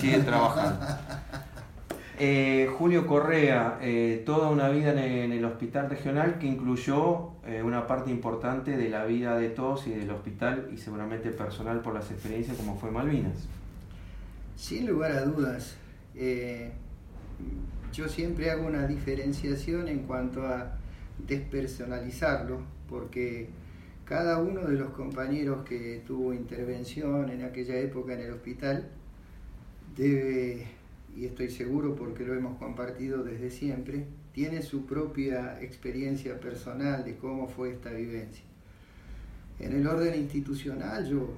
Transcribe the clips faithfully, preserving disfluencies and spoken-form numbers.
sigue trabajando. Eh, Julio Correa, eh, toda una vida en el, en el hospital regional que incluyó eh, una parte importante de la vida de todos y del hospital y seguramente personal por las experiencias como fue Malvinas. Sin lugar a dudas, eh, yo siempre hago una diferenciación en cuanto a despersonalizarlo, porque cada uno de los compañeros que tuvo intervención en aquella época en el hospital debe, y estoy seguro porque lo hemos compartido desde siempre, tiene su propia experiencia personal de cómo fue esta vivencia. En el orden institucional yo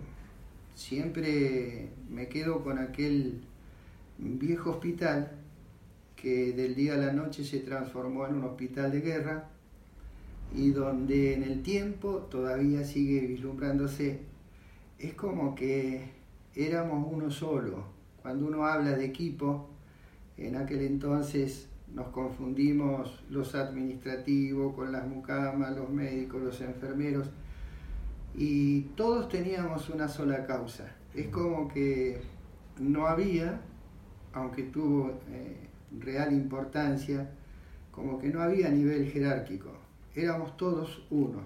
siempre me quedo con aquel viejo hospital que del día a la noche se transformó en un hospital de guerra y donde en el tiempo todavía sigue vislumbrándose. Es como que éramos uno solo. Cuando uno habla de equipo, en aquel entonces nos confundimos los administrativos con las mucamas, los médicos, los enfermeros, y todos teníamos una sola causa. Es como que no había, aunque tuvo eh, real importancia, como que no había nivel jerárquico, éramos todos uno.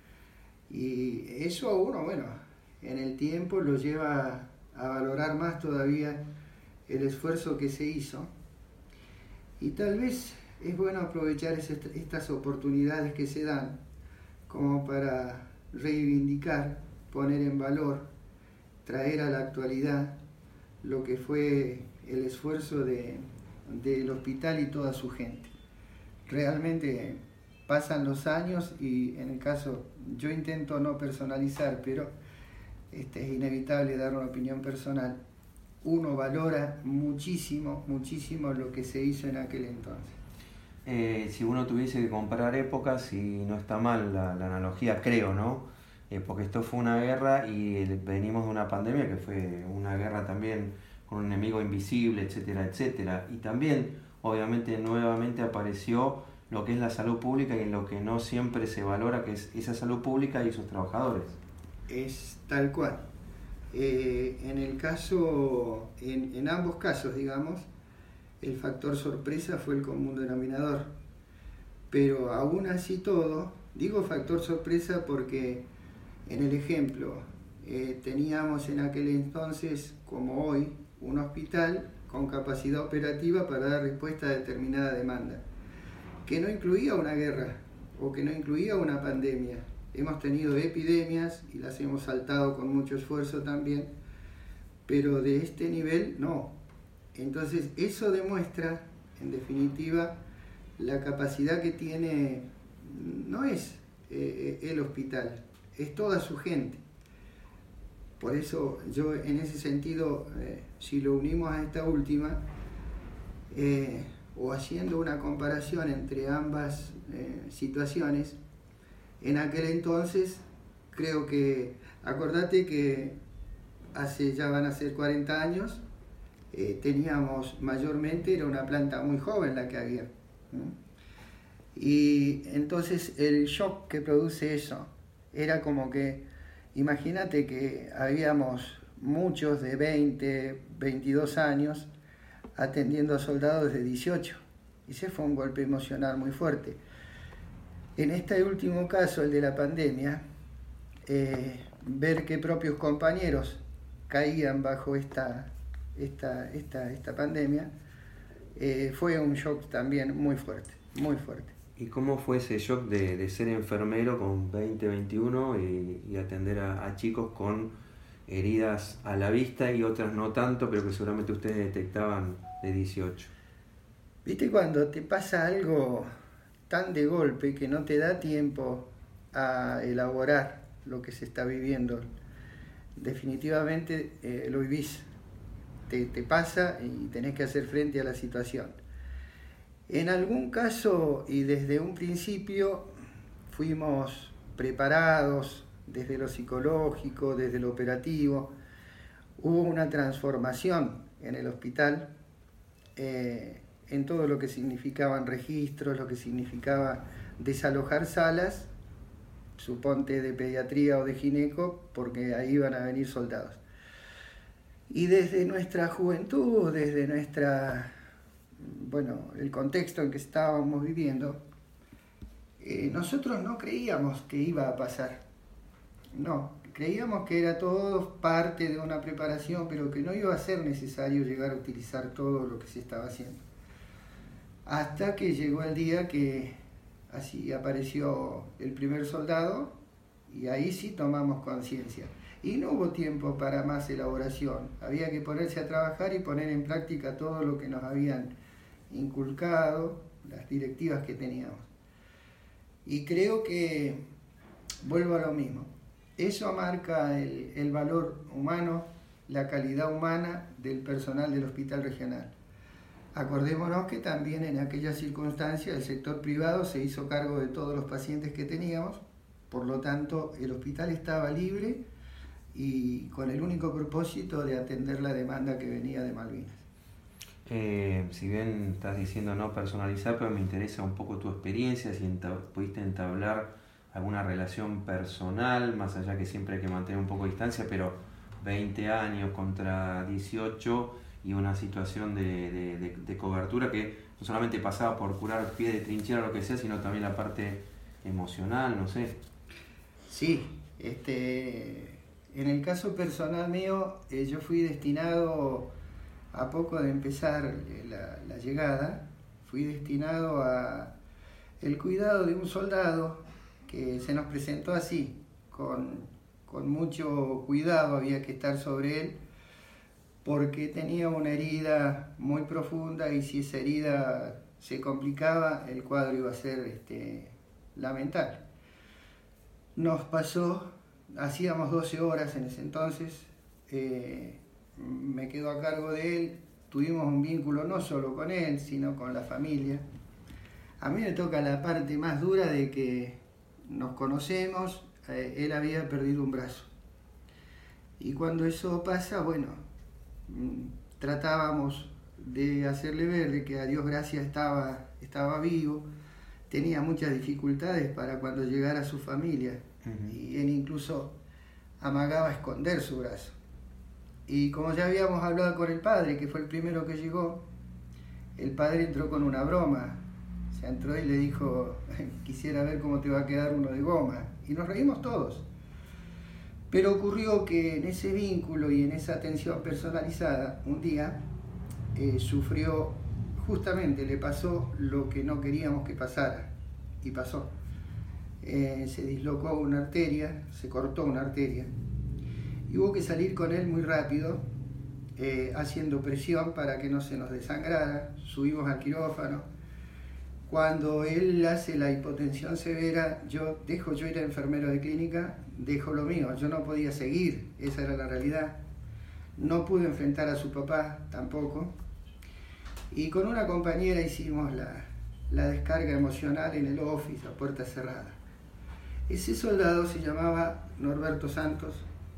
Y eso a uno, bueno, en el tiempo lo lleva a valorar más todavía el esfuerzo que se hizo. Y tal vez es bueno aprovechar esas, estas oportunidades que se dan como para reivindicar, poner en valor, traer a la actualidad lo que fue el esfuerzo de, del hospital y toda su gente. Realmente pasan los años y en el caso, yo intento no personalizar, pero este, es inevitable dar una opinión personal. Uno valora muchísimo, muchísimo lo que se hizo en aquel entonces. Eh, si uno tuviese que comparar épocas, y no está mal la, la analogía, creo, ¿no? Eh, porque esto fue una guerra y el, venimos de una pandemia que fue una guerra también con un enemigo invisible, etcétera, etcétera. Y también, obviamente, nuevamente apareció lo que es la salud pública y en lo que no siempre se valora, que es esa salud pública y sus trabajadores. Es tal cual. Eh, en el caso, en, en ambos casos, digamos, el factor sorpresa fue el común denominador. Pero aún así todo, digo factor sorpresa porque en el ejemplo eh, teníamos en aquel entonces, como hoy, un hospital con capacidad operativa para dar respuesta a determinada demanda, que no incluía una guerra o que no incluía una pandemia. Hemos tenido epidemias y las hemos saltado con mucho esfuerzo también, pero de este nivel no. Entonces eso demuestra, en definitiva, la capacidad que tiene, no es eh, el hospital, es toda su gente. Por eso yo en ese sentido, eh, si lo unimos a esta última, eh, o haciendo una comparación entre ambas eh, situaciones, en aquel entonces creo que, acordate que hace ya van a ser cuarenta años, eh, teníamos mayormente, era una planta muy joven la que había, ¿no? Y entonces el shock que produce eso era como que, imagínate que habíamos muchos de veinte, veintidós años atendiendo a soldados de dieciocho, y ese fue un golpe emocional muy fuerte. En este último caso, el de la pandemia, eh, ver que propios compañeros caían bajo esta, esta, esta, esta pandemia, eh, fue un shock también muy fuerte, muy fuerte. ¿Y cómo fue ese shock de, de ser enfermero con veinte, veintiuno y, y atender a, a chicos con heridas a la vista y otras no tanto, pero que seguramente ustedes detectaban de dieciocho? ¿Viste cuando te pasa algo tan de golpe que no te da tiempo a elaborar lo que se está viviendo? Definitivamente eh, lo vivís, te, te pasa y tenés que hacer frente a la situación. En algún caso y desde un principio fuimos preparados desde lo psicológico, desde lo operativo. Hubo una transformación en el hospital, eh, en todo lo que significaban registros, lo que significaba desalojar salas, suponte de pediatría o de gineco, porque ahí iban a venir soldados. Y desde nuestra juventud, desde nuestra, bueno, el contexto en que estábamos viviendo, eh, nosotros no creíamos que iba a pasar. No, creíamos que era todo parte de una preparación, pero que no iba a ser necesario llegar a utilizar todo lo que se estaba haciendo. Hasta que llegó el día que así apareció el primer soldado, y ahí sí tomamos conciencia. Y no hubo tiempo para más elaboración. Había que ponerse a trabajar y poner en práctica todo lo que nos habían inculcado, las directivas que teníamos. Y creo que, vuelvo a lo mismo, eso marca el, el valor humano, la calidad humana del personal del hospital regional. Acordémonos que también en aquella circunstancia el sector privado se hizo cargo de todos los pacientes que teníamos, por lo tanto el hospital estaba libre y con el único propósito de atender la demanda que venía de Malvinas. Eh, si bien estás diciendo no personalizar, pero me interesa un poco tu experiencia, si enta- pudiste entablar alguna relación personal, más allá que siempre hay que mantener un poco de distancia, pero veinte años contra dieciocho y una situación de, de, de, de cobertura que no solamente pasaba por curar pie de trinchera o lo que sea, sino también la parte emocional, no sé. Sí, este... En el caso personal mío, eh, yo fui destinado, a poco de empezar la, la llegada, fui destinado a el cuidado de un soldado que se nos presentó así, con, con mucho cuidado había que estar sobre él, porque tenía una herida muy profunda y si esa herida se complicaba, el cuadro iba a ser este, lamentable. Nos pasó... Hacíamos doce horas en ese entonces, eh, me quedo a cargo de él, tuvimos un vínculo no solo con él, sino con la familia. A mí me toca la parte más dura de que nos conocemos, eh, él había perdido un brazo. Y cuando eso pasa, bueno, tratábamos de hacerle ver de que a Dios gracias estaba, estaba vivo, tenía muchas dificultades para cuando llegara su familia. Uh-huh. Y él incluso amagaba esconder su brazo. Y como ya habíamos hablado con el padre, que fue el primero que llegó, el padre entró con una broma. Se entró y le dijo, quisiera ver cómo te va a quedar uno de goma. Y nos reímos todos. Pero ocurrió que en ese vínculo y en esa atención personalizada, un día eh, sufrió, justamente le pasó lo que no queríamos que pasara. Y pasó. Eh, se dislocó una arteria, se cortó una arteria y hubo que salir con él muy rápido, eh, haciendo presión para que no se nos desangrara. Subimos al quirófano. Cuando él hace la hipotensión severa, yo dejo, yo era enfermero de clínica, dejo lo mío, yo no podía seguir, esa era la realidad. No pude enfrentar a su papá tampoco, y con una compañera hicimos la, la descarga emocional en el office a puerta cerrada. Ese soldado se llamaba Norberto Santos.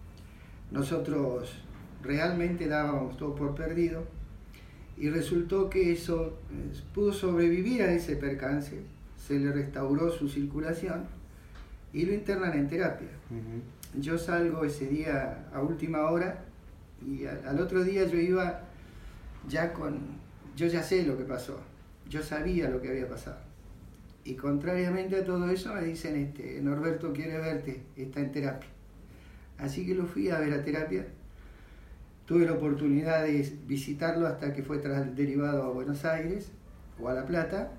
Nosotros realmente dábamos todo por perdido y resultó que eso eh, pudo sobrevivir a ese percance, se le restauró su circulación y lo internan en terapia. Uh-huh. Yo salgo ese día a última hora y al, al otro día yo iba ya con... Yo ya sé lo que pasó, yo sabía lo que había pasado. Y contrariamente a todo eso me dicen, este, Norberto quiere verte, está en terapia. Así que lo fui a ver a terapia. Tuve la oportunidad de visitarlo hasta que fue tras, derivado a Buenos Aires o a La Plata.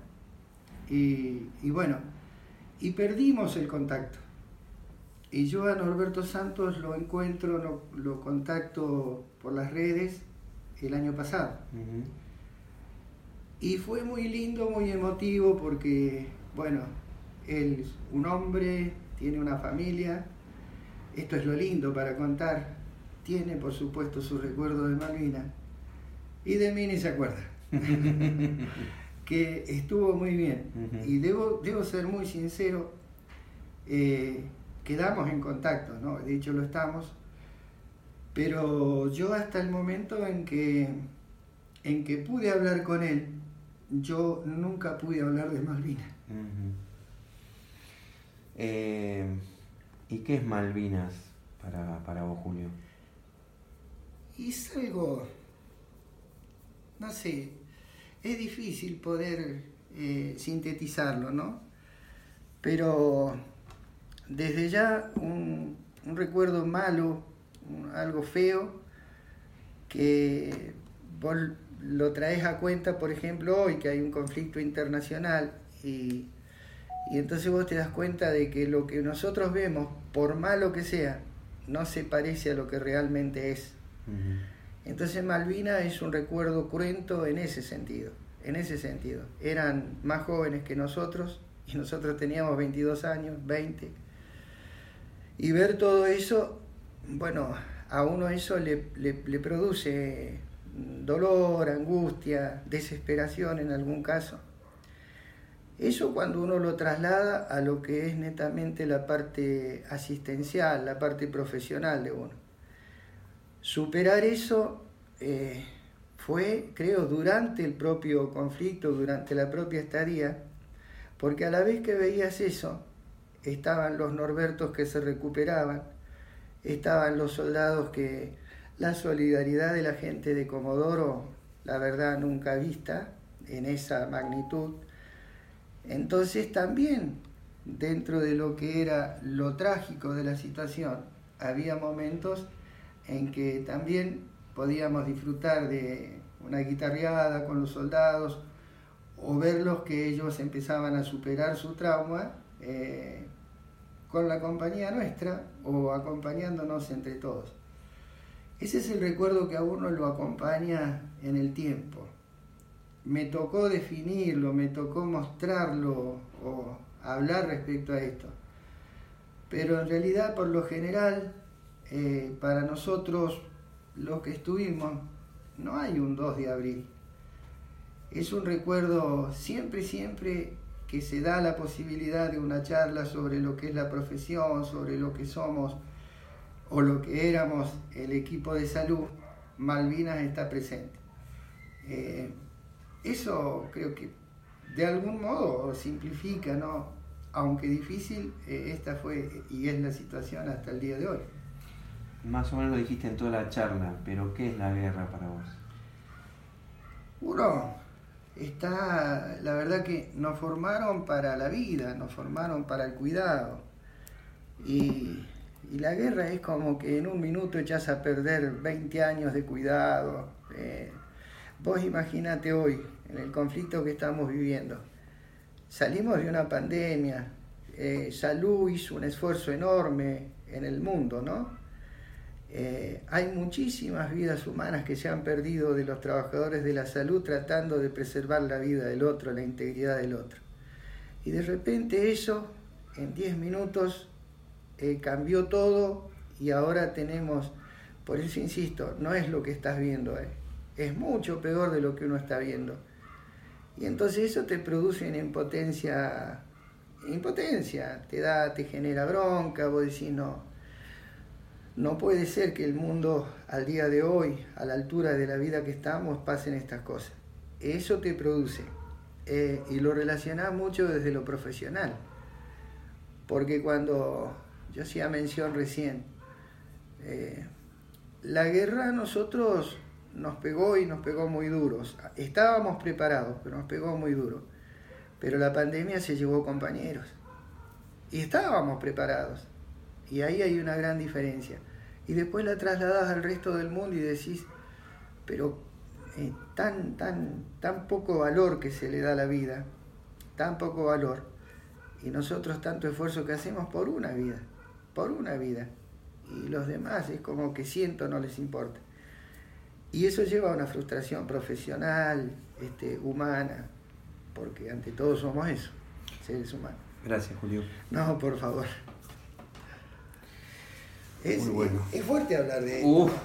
Y, y bueno, y perdimos el contacto. Y yo a Norberto Santos lo encuentro, lo, lo contacto por las redes el año pasado. Uh-huh. Y fue muy lindo, muy emotivo porque, bueno, él es un hombre, tiene una familia, esto es lo lindo para contar, tiene por supuesto sus recuerdos de Malvinas y de mí ni se acuerda, que estuvo muy bien. Uh-huh. Y debo, debo ser muy sincero, eh, quedamos en contacto, ¿no? De hecho lo estamos, pero yo hasta el momento en que, en que pude hablar con él, yo nunca pude hablar de Malvinas. Uh-huh. Eh, ¿Y qué es Malvinas para, para vos, Julio? Y es algo, no sé, es difícil poder eh, sintetizarlo, ¿no? Pero desde ya un, un recuerdo malo, un, algo feo, que vos lo traes a cuenta, por ejemplo, hoy que hay un conflicto internacional y, y entonces vos te das cuenta de que lo que nosotros vemos, por malo que sea, no se parece a lo que realmente es. Uh-huh. Entonces Malvinas es un recuerdo cruento en ese sentido, en ese sentido. Eran más jóvenes que nosotros y nosotros teníamos veintidós años, veinte. Y ver todo eso, bueno, a uno eso le, le, le produce dolor, angustia, desesperación en algún caso. Eso cuando uno lo traslada a lo que es netamente la parte asistencial, la parte profesional de uno. Superar eso eh, fue, creo, durante el propio conflicto, durante la propia estadía, porque a la vez que veías eso, estaban los Norbertos que se recuperaban, estaban los soldados que la solidaridad de la gente de Comodoro, la verdad nunca vista en esa magnitud. Entonces también dentro de lo que era lo trágico de la situación, había momentos en que también podíamos disfrutar de una guitarreada con los soldados o verlos que ellos empezaban a superar su trauma eh, con la compañía nuestra o acompañándonos entre todos. Ese es el recuerdo que a uno lo acompaña en el tiempo. Me tocó definirlo, me tocó mostrarlo o hablar respecto a esto. Pero en realidad, por lo general, eh, para nosotros, los que estuvimos, no hay un dos de abril. Es un recuerdo siempre, siempre que se da la posibilidad de una charla sobre lo que es la profesión, sobre lo que somos o lo que éramos el equipo de salud, Malvinas está presente. Eh, eso creo que de algún modo simplifica, ¿no? Aunque difícil, eh, esta fue y es la situación hasta el día de hoy. Más o menos lo dijiste en toda la charla, pero ¿qué es la guerra para vos? Uno está, la verdad que nos formaron para la vida, nos formaron para el cuidado. Y, y la guerra es como que en un minuto echás a perder veinte años de cuidado. Eh, vos imaginate hoy, en el conflicto que estamos viviendo, salimos de una pandemia, eh, Salud hizo un esfuerzo enorme en el mundo, ¿no? Eh, hay muchísimas vidas humanas que se han perdido de los trabajadores de la salud tratando de preservar la vida del otro, la integridad del otro. Y de repente eso, en diez minutos, eh, cambió todo y ahora tenemos, por eso insisto, no es lo que estás viendo, eh, es mucho peor de lo que uno está viendo. Y entonces eso te produce una impotencia, impotencia, te da, te genera bronca, vos decís no. No puede ser que el mundo al día de hoy, a la altura de la vida que estamos, pasen estas cosas. Eso te produce. Eh, y lo relacionás mucho desde lo profesional. Porque cuando yo hacía mención recién, eh, la guerra a nosotros nos pegó y nos pegó muy duros. Estábamos preparados, pero nos pegó muy duro. Pero la pandemia se llevó compañeros. Y estábamos preparados. Y ahí hay una gran diferencia. Y después la trasladás al resto del mundo y decís, pero eh, tan, tan, tan poco valor que se le da a la vida, tan poco valor, y nosotros tanto esfuerzo que hacemos por una vida, por una vida. Y los demás es como que siento no les importa. Y eso lleva a una frustración profesional, este, humana, porque ante todo somos eso, seres humanos. Gracias, Julio. No, por favor. Es, Muy bueno. es, es fuerte hablar de esto. Uf,